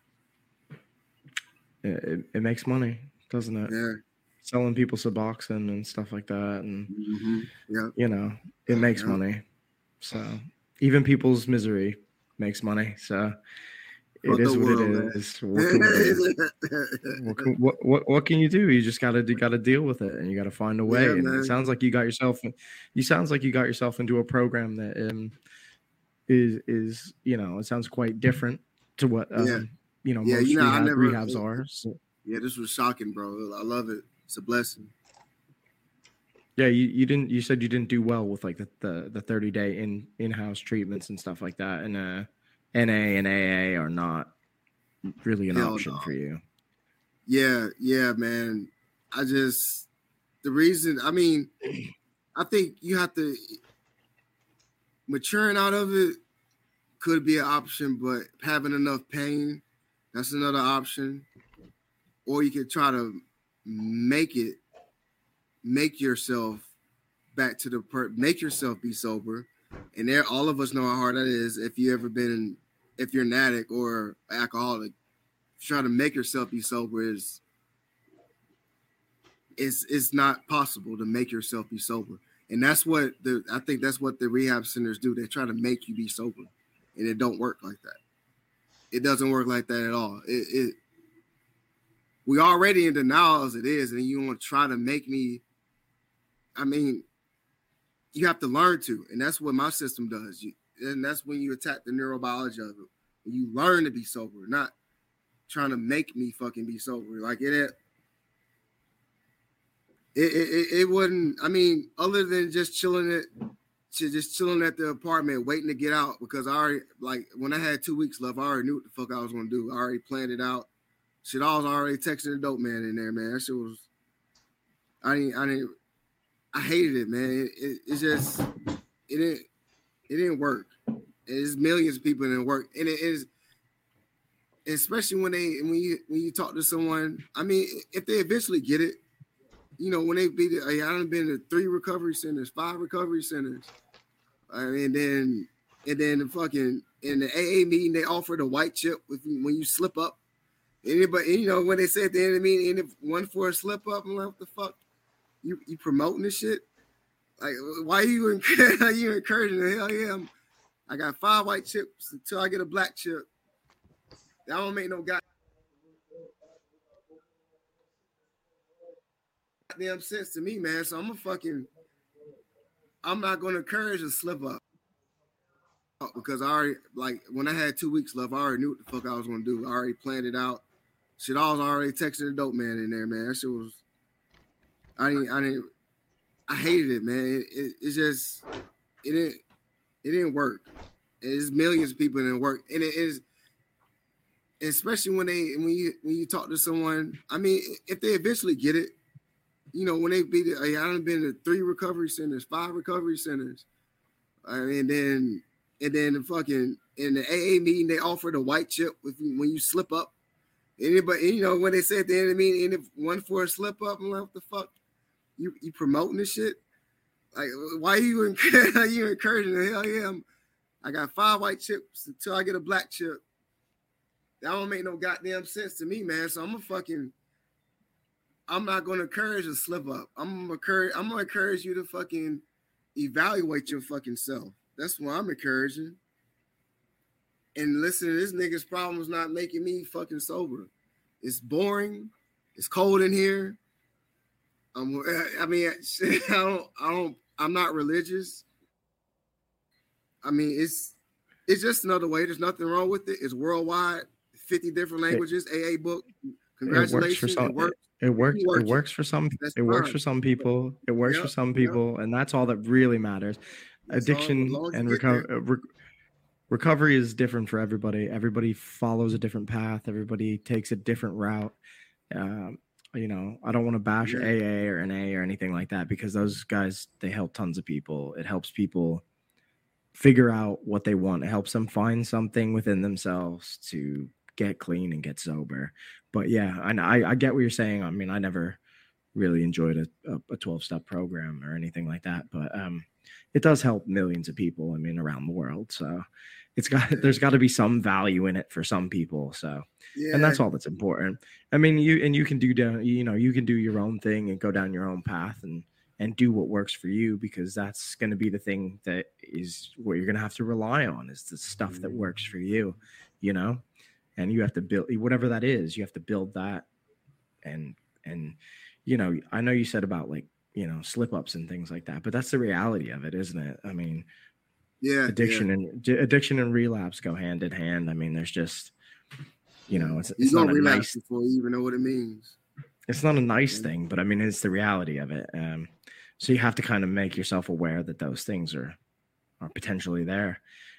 It, it, it makes money, doesn't it? Yeah. Selling people Suboxone and stuff like that, and mm-hmm. yeah. you know, it makes yeah. money. So even people's misery makes money. So it what is what world, it is. What can, what, can, what, what, what can you do? You just gotta you gotta deal with it, and you gotta find a way. Yeah, and man. It sounds like you got yourself. You sounds like you got yourself into a program that um, is is you know it sounds quite different to what um, yeah. you know yeah, most you know, rehab, never, rehabs are. So. Yeah, this was shocking, bro. I love it. It's a blessing. Yeah, you, you didn't you said you didn't do well with like the the, the thirty day in in-house treatments and stuff like that. And uh N A and A A are not really an Hell option no. for you. Yeah, yeah, man. I just the reason I mean, I think you have to maturing out of it could be an option, but having enough pain, that's another option. Or you could try to make it, make yourself back to the per, make yourself be sober. And there, all of us know how hard that is. If you ever been, if you're an addict or alcoholic, trying to make yourself be sober is, it's it's not possible to make yourself be sober. And that's what the I think that's what the rehab centers do. They try to make you be sober, and it don't work like that. It doesn't work like that at all. It. it We already in denial as it is, and you want to try to make me. I mean, you have to learn to, and that's what my system does. You, and that's when you attack the neurobiology of it. When you learn to be sober, not trying to make me fucking be sober. Like it, it, it, it wouldn't. I mean, other than just chilling it, just chilling at the apartment, waiting to get out because I already like when I had two weeks left, I already knew what the fuck I was gonna do. I already planned it out. Shit, I was already texting the dope man in there, man. That shit was, I didn't, I didn't, I hated it, man. It, it, it just, it didn't, it didn't work. There's millions of people that didn't work, and it is, especially when they, when you, when you talk to someone. I mean, if they eventually get it, you know, when they be, the, I done been to three recovery centers, five recovery centers, I mean, then, and then the fucking in the A A meeting they offer the white chip with when you slip up. Anybody, you know, when they say at the end of the meeting, if one for a slip up, I'm like, what the fuck? You you promoting this shit? Like, why are you, are you encouraging the hell yeah? I'm, I got five white chips until I get a black chip. That don't make no goddamn sense to me, man. So I'm a fucking, I'm not going to encourage a slip up. Because I already, like, when I had two weeks left, I already knew what the fuck I was going to do. I already planned it out. Shit, I was already texting the dope man in there, man. That shit was, I didn't, I didn't, I hated it, man. It, it, it just, it didn't, it didn't work. There's millions of people that didn't work. And it is, especially when they, when you, when you talk to someone, I mean, if they eventually get it, you know, when they be, I done been to three recovery centers, five recovery centers. I mean, then, and then the fucking, in the A A meeting, they offered a white chip with when you slip up. Anybody, you know, when they say at the end of the meeting, if one for a slip up, I'm like, what the fuck? You you promoting this shit? Like, why are you, are you encouraging the hell yeah? I'm, I got five white chips until I get a black chip. That don't make no goddamn sense to me, man. So I'm a fucking, I'm not going to encourage a slip up. I'm going to encourage, I'm going to encourage you to fucking evaluate your fucking self. That's what I'm encouraging. and listen to this nigga's problems not making me fucking sober. It's boring. It's cold in here. I'm, I mean, I don't, I don't, I'm not religious. I mean, it's, it's just another way. There's nothing wrong with it. It's worldwide, fifty different languages. It, A A book. Congratulations. It works. It works. It, it works for some. That's it fine. works for some people. It works yep, for some people, yep. and that's all that really matters. That's Addiction all, and recovery. Re- recovery is different for everybody. Everybody follows a different path. Everybody takes a different route. Um, you know, I don't want to bash yeah. A A or N A or anything like that, because those guys, they help tons of people. It helps people figure out what they want. It helps them find something within themselves to get clean and get sober. But yeah, I, I get what you're saying. I mean, I never really enjoyed a, a twelve-step program or anything like that, but um, it does help millions of people, I mean, around the world. So it's got, there's got to be some value in it for some people. So, yeah. And that's all that's important. I mean, you, and you can do, you know, you can do your own thing and go down your own path and, and do what works for you, because that's going to be the thing that is what you're going to have to rely on, is the stuff that works for you, you know, and you have to build whatever that is. You have to build that. And, and, you know, I know you said about like, you know, slip ups and things like that, but that's the reality of it, isn't it? I mean, yeah, addiction yeah. and addiction and relapse go hand in hand. I mean, there's just, you know, it's, you it's not a relapse nice, before you even know what it means. It's not a nice thing, but I mean, it's the reality of it. Um, so you have to kind of make yourself aware that those things are, are potentially there.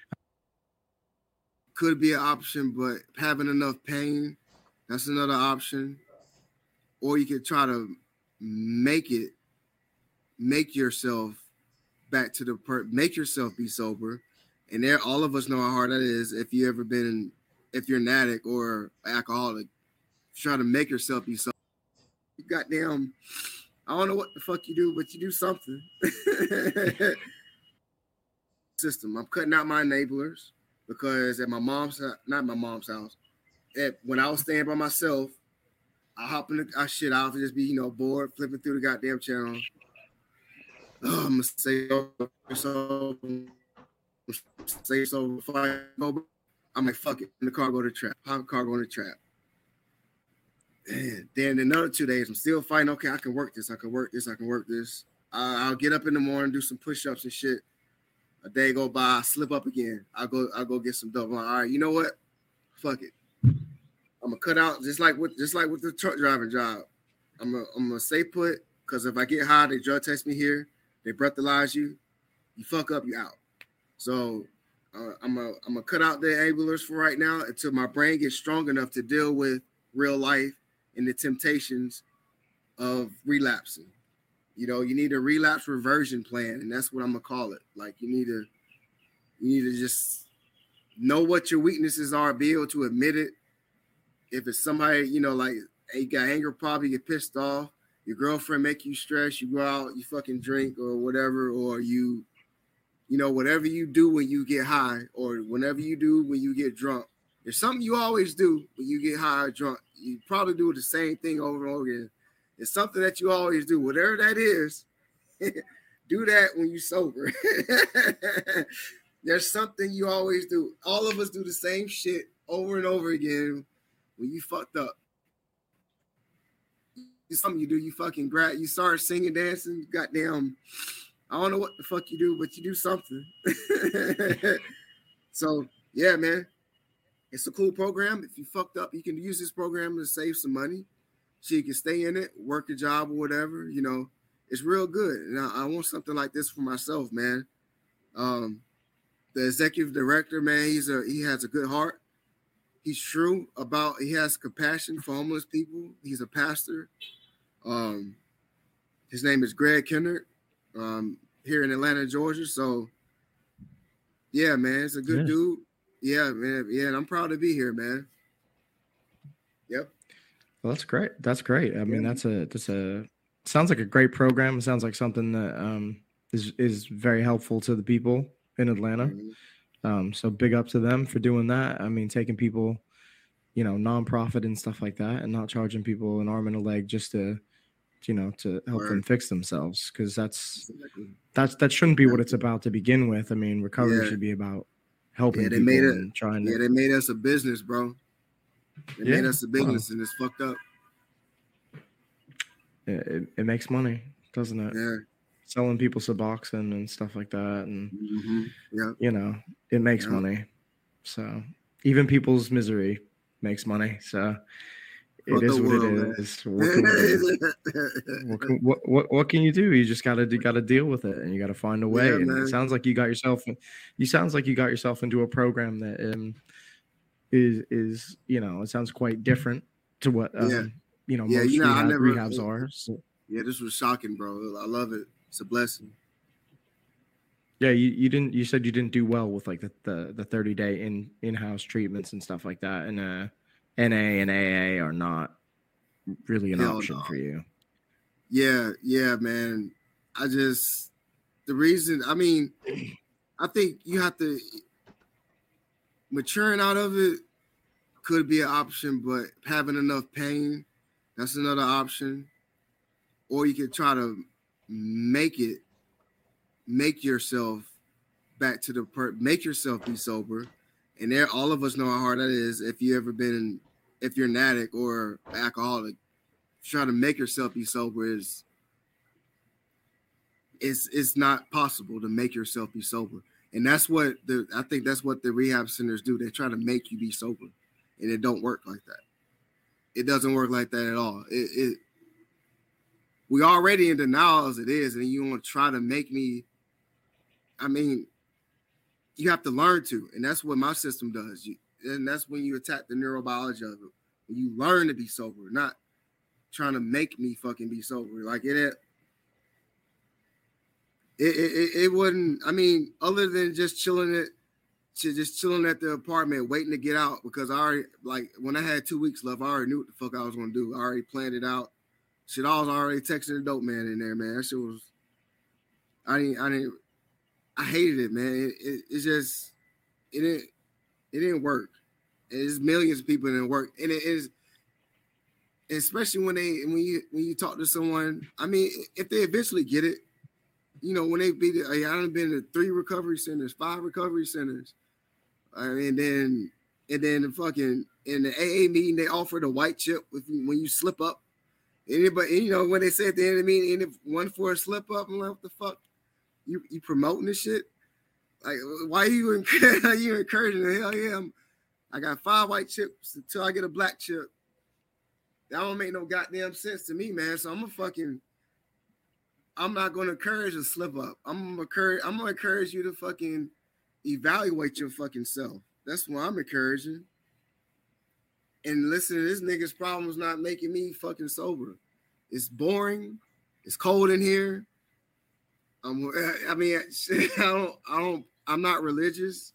Could be an option, but having enough pain, that's another option. Or you could try to make it, make yourself back to the per, make yourself be sober. And there, all of us know how hard that is. If you ever been, if you're an addict or alcoholic, try to make yourself be sober. You goddamn, I don't know what the fuck you do, but you do something. System. I'm cutting out my enablers, because at my mom's, not my mom's house, at, when I was staying by myself, I hop in the I shit off and just be, you know, bored, flipping through the goddamn channel. Oh, I'm gonna say so, say so. I'm like, fuck it. In the car, go to the trap. Hop in the car, go to the trap. And then another two days, I'm still fighting. Okay, I can work this. I can work this. I can work this. Uh, I'll get up in the morning, do some push-ups and shit. A day go by, I slip up again. I'll go, I'll go get some dope. I'm like, all right, you know what? Fuck it. I'm gonna cut out just like with just like with the truck driving job. I'm gonna I'm gonna stay put, because if I get high, they drug test me here. They breathalyze you. You fuck up, you out. So uh, I'm gonna I'm gonna cut out the enablers for right now until my brain gets strong enough to deal with real life and the temptations of relapsing. You know, you need a relapse reversion plan, and that's what I'm gonna call it. Like you need to, you need to just know what your weaknesses are, be able to admit it. If it's somebody, you know, like hey, you got anger problem, you get pissed off, your girlfriend make you stress, you go out, you fucking drink or whatever, or you, you know, whatever you do when you get high, or whenever you do when you get drunk. There's something you always do when you get high or drunk. You probably do the same thing over and over again. It's something that you always do. Whatever that is, do that when you're sober. There's something you always do. All of us do the same shit over and over again when you fucked up. It's something you do. You fucking grab. You start singing, dancing. Goddamn. I don't know what the fuck you do, but you do something. So, yeah, man. It's a cool program. If you fucked up, you can use this program to save some money. So you can stay in it, work a job or whatever. You know, it's real good. And I, I want something like this for myself, man. Um, the executive director, man, he's a he has a good heart. He's true about, he has compassion for homeless people. He's a pastor. Um, his name is Greg Kennard, um, here in Atlanta, Georgia. So, yeah, man, it's a good yeah. dude. Yeah, man. Yeah, and I'm proud to be here, man. Yep. Well, that's great. That's great. I mean, yeah. that's a that's a sounds like a great program. It sounds like something that um, is is very helpful to the people in Atlanta. Mm-hmm. Um, so big up to them for doing that. I mean, taking people, you know, nonprofit and stuff like that, and not charging people an arm and a leg just to, you know, to help right. them fix themselves. Because that's exactly. that's that shouldn't be what it's about to begin with. I mean, recovery yeah. should be about helping Yeah, they people made it. and trying Yeah, to. they made us a business, bro. They Yeah, made us a well, business, and it's fucked up. it, it, it makes money, doesn't it? Yeah. Selling people Suboxone and stuff like that, and Mm-hmm. Yeah. you know, it makes Yeah. money. So even people's misery makes money. So it Fuck is the what world, it man. is. What can you do? What, can, what what what can you do? You just gotta you gotta deal with it, and you gotta find a way. Yeah, and man. it sounds like you got yourself. You sounds like you got yourself into a program that um is is you know it sounds quite different to what um Yeah. you know Yeah, most you know, I rehab, never. rehabs are. So, Yeah, this was shocking, bro. I love it. It's a blessing. yeah, you, you didn't you said you didn't do well with like the the, the thirty day in in-house treatments and stuff like that, and uh N A and A A are not really an Hell option no. for you. Yeah, yeah, man. I just the reason. I mean, I think you have to maturing out of it could be an option, but having enough pain, that's another option. Or you could try to make it, make yourself back to the per, make yourself be sober. And there, all of us know how hard that is. If you ever been, if you're an addict or alcoholic, trying to make yourself be sober is, it's it's not possible to make yourself be sober. And that's what the I think that's what the rehab centers do. They try to make you be sober, and it don't work like that. It doesn't work like that at all. It, it we already in denial as it is, and you want to try to make me. I mean, you have to learn to, and that's what my system does. You, and that's when you attack the neurobiology of it. When you learn to be sober, not trying to make me fucking be sober. Like it, it, it, it wouldn't. I mean, other than just chilling it, just chilling at the apartment, waiting to get out because I already like when I had two weeks left, I already knew what the fuck I was gonna do. I already planned it out. Shit, I was already texting the dope man in there, man. That shit was. I didn't. I didn't. I hated it, man. It, it, it just. It didn't. It didn't work. There's millions of people that didn't work, and it is. Especially when they when you when you talk to someone. I mean, if they eventually get it, you know, when they be. I done been to three recovery centers, five recovery centers, I mean, and then and then the fucking in the A A meeting they offer the white chip if you, when you slip up. Anybody, you know, when they say at the end of the meeting, any one for a slip up, I'm like, what the fuck? You you promoting this shit? Like, why are you are you encouraging it? Hell yeah, I'm, I got five white chips until I get a black chip. That don't make no goddamn sense to me, man. So I'm a fucking, I'm not gonna encourage a slip up. I'm gonna encourage, I'm gonna encourage you to fucking evaluate your fucking self. That's what I'm encouraging. And listen, this nigga's problem is not making me fucking sober. It's boring. It's cold in here. I'm, I mean, I don't, I don't, I'm not religious.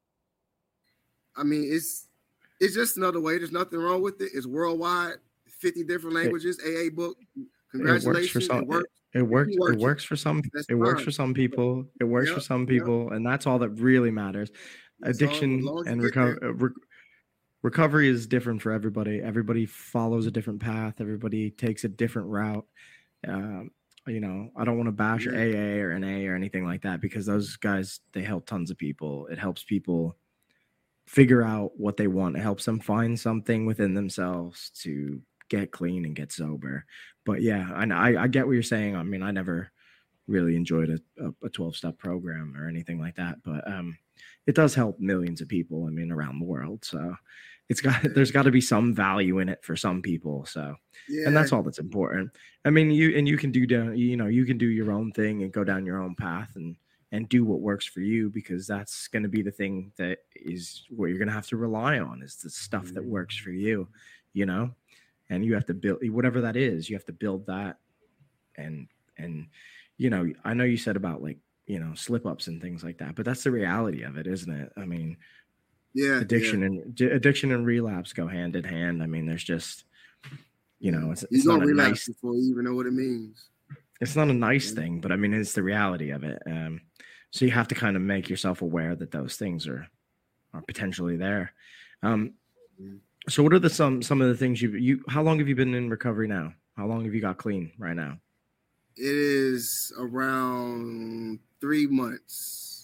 I mean, it's, it's just another way. There's nothing wrong with it. It's worldwide, fifty different languages. It, A A book. Congratulations. It works for some. It works. It works, it works for some. That's it fine. works for some people. It works yep, for some people, yep. And that's all that really matters. That's Addiction all, and recovery. Re- recovery is different for everybody. Everybody follows a different path. Everybody takes a different route. Um, you know, I don't want to bash yeah. A A or N A or anything like that because those guys, they help tons of people. It helps people figure out what they want. It helps them find something within themselves to get clean and get sober. But yeah, I, I get what you're saying. I mean, I never really enjoyed a, a twelve-step program or anything like that, but um, it does help millions of people, I mean, around the world. So it's got, there's got to be some value in it for some people. So, yeah. And that's all that's important. I mean, you, and you can do, you know, you can do your own thing and go down your own path and, and do what works for you, because that's going to be the thing that is what you're going to have to rely on, is the stuff that works for you, you know, and you have to build whatever that is. You have to build that. And, and, you know, I know you said about like, you know, slip ups and things like that, but that's the reality of it, isn't it? I mean, yeah, addiction yeah. and d- addiction and relapse go hand in hand. I mean, there's just, you know, it's, it's not a nice before you even know what it means. It's not a nice yeah. thing, but I mean, it's the reality of it. Um, so you have to kind of make yourself aware that those things are, are potentially there. Um, so what are the, some, some of the things you, you, how long have you been in recovery now? How long have you got clean right now? It is around three months.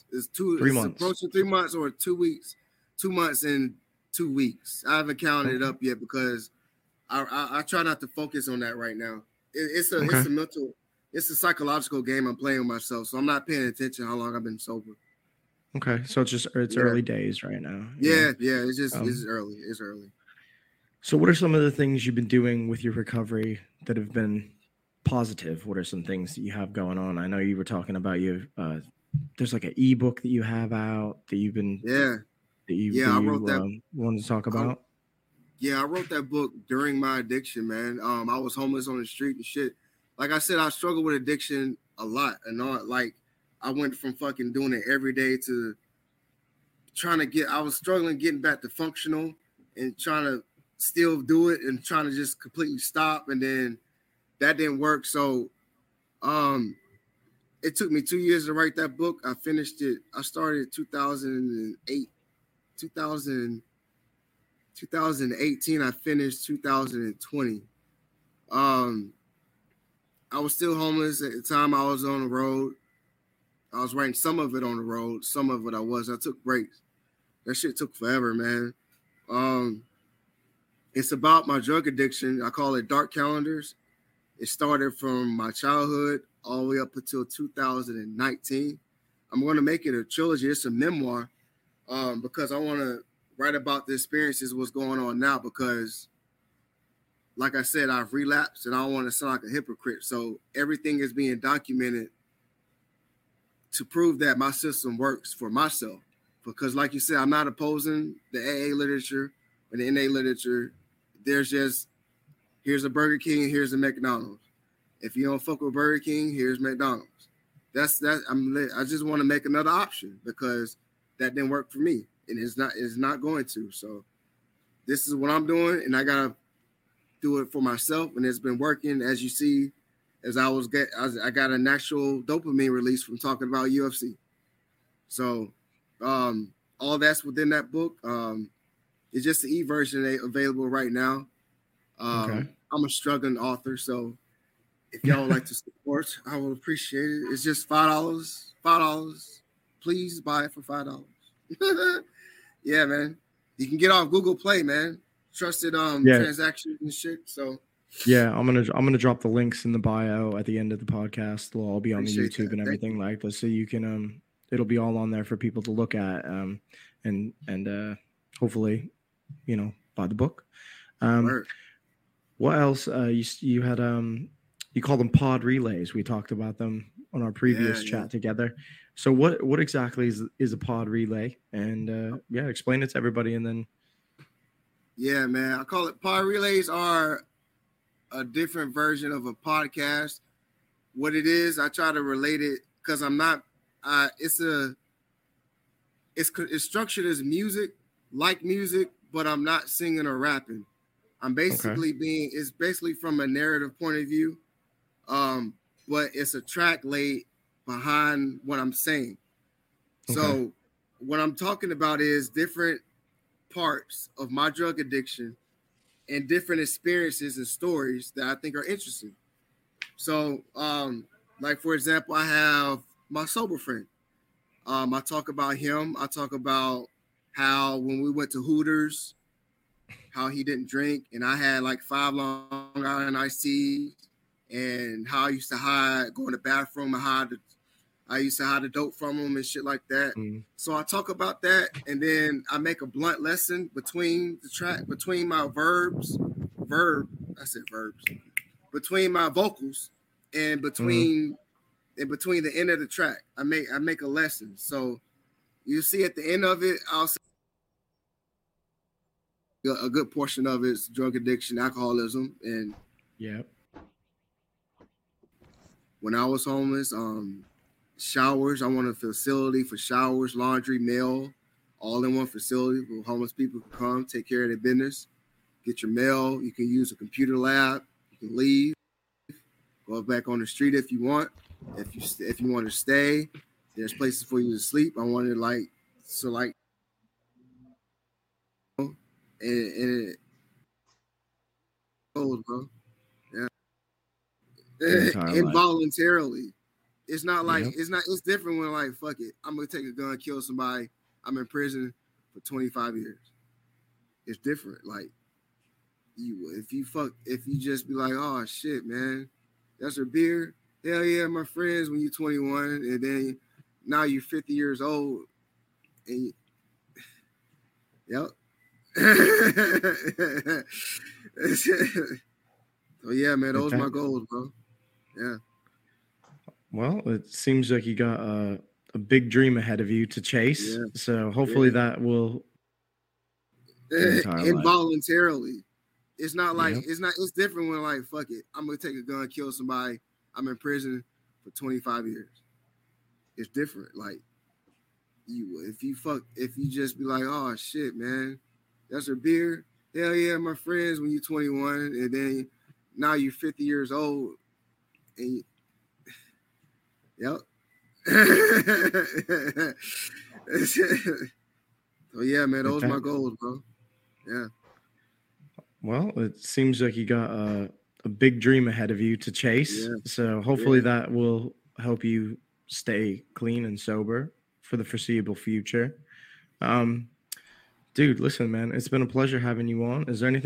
It's two. Three it's months. approaching three months or two weeks. Two months and two weeks. I haven't counted Okay. it up yet because I, I I try not to focus on that right now. It, it's a Okay. it's a mental, it's a psychological game I'm playing with myself. So I'm not paying attention how long I've been sober. Okay, so it's just it's Yeah. early days right now. you Yeah, know? yeah. It's just Um, it's early. It's early. So, what are some of the things you've been doing with your recovery that have been positive? What are some things that you have going on? I know you were talking about you. Uh, there's like an ebook that you have out that you've been Yeah, that you Yeah, that I you wrote that- um, wanted to talk I- about. yeah. I wrote that book during my addiction, man. Um, I was homeless on the street and shit. Like I said, I struggled with addiction a lot, and all like I went from fucking doing it every day to trying to get. I was struggling getting back to functional and trying to still do it and trying to just completely stop, and then that didn't work. So, um, it took me two years to write that book. I finished it. I started two thousand eight, two thousand, two thousand eighteen. I finished two thousand twenty. Um, I was still homeless at the time. I was on the road. I was writing some of it on the road, some of it I was. I took breaks. That shit took forever, man. Um, it's about my drug addiction. I call it Dark Calendars. It started from my childhood all the way up until two thousand nineteen. I'm going to make it a trilogy. It's a memoir um, because I want to write about the experiences, what's going on now, because like I said, I've relapsed and I don't want to sound like a hypocrite. So everything is being documented to prove that my system works for myself. Because like you said, I'm not opposing the A A literature or the N A literature. There's just, here's a Burger King, here's a McDonald's. If you don't fuck with Burger King, here's McDonald's. That's that. I'm. I just want to make another option because that didn't work for me, and it's not. It's not going to. So this is what I'm doing, and I gotta do it for myself, and it's been working. As you see, as I was get, I, was, I got a natural dopamine release from talking about U F C. So um, all that's within that book. Um, it's just the e-version available right now. Um, Okay. I'm a struggling author, so if y'all would like to support, I would appreciate it. It's just five dollars. Five dollars. Please buy it for five dollars. Yeah, man. You can get off Google Play, man. Trusted um Yeah. transactions and shit. So Yeah, I'm gonna I'm gonna drop the links in the bio at the end of the podcast. They'll all be on the Appreciate YouTube that. and Thank everything like this, so you can um it'll be all on there for people to look at um and and uh hopefully you know buy the book. Um, word. what else? Uh, you you had um you call them pod relays. We talked about them on our previous Yeah, chat yeah. together. So what what exactly is is a pod relay? And uh, yeah, explain it to everybody, and then Yeah, man. I call it pod relays are a different version of a podcast. What it is, I try to relate it because I'm not. Uh, it's a. It's it's structured as music, like music, but I'm not singing or rapping. I'm basically being. It's basically from a narrative point of view, um, but it's a track laid behind what I'm saying. So Okay. what I'm talking about is different parts of my drug addiction and different experiences and stories that I think are interesting. So, um, like for example, I have my sober friend. Um, I talk about him. I talk about how when we went to Hooters, how he didn't drink, and I had like five Long Island iced teas, and how I used to hide, go in the bathroom and hide the, I used to hide the dope from him and shit like that. Mm. So I talk about that, and then I make a blunt lesson between the track, between my verbs, verb, I said verbs, between my vocals, and between and between the end of the track, I make I make a lesson. So you see at the end of it, I'll say a good portion of it's drug addiction, alcoholism, and yeah, when I was homeless, um, showers. I want a facility for showers, laundry, mail, all in one facility where homeless people can come, take care of their business, get your mail. You can use a computer lab. You can leave, go back on the street if you want. If you if you want to stay, there's places for you to sleep. I wanted like so like and, and it goes, bro. Yeah. Your entire life. Involuntarily. It's not like Yep. it's not. It's different when like fuck it. I'm gonna take a gun, kill somebody. I'm in prison for twenty-five years. It's different. Like you, if you fuck, if you just be like, oh shit, man, that's a beer. Hell yeah, my friends. When you're twenty-one, and then now you're fifty years old, and you, yep. So yeah, man, those are my goals, bro. Yeah. Well, it seems like you got a, a big dream ahead of you to chase. Yeah. So hopefully Yeah. that will entire involuntarily. life. It's not like Yep. it's not. It's different when like fuck it. I'm gonna take a gun, kill somebody. I'm in prison for twenty-five years. It's different. Like you, if you fuck, if you just be like, oh shit, man, that's a beer. Hell yeah, my friends. When you're twenty-one, and then now you're fifty years old, and you, yep. So yeah, man, those are my goals, bro. Yeah. Well, it seems like you got a, a big dream ahead of you to chase. Yeah. So hopefully Yeah. that will help you stay clean and sober for the foreseeable future. Um, dude, listen, man, it's been a pleasure having you on. Is there anything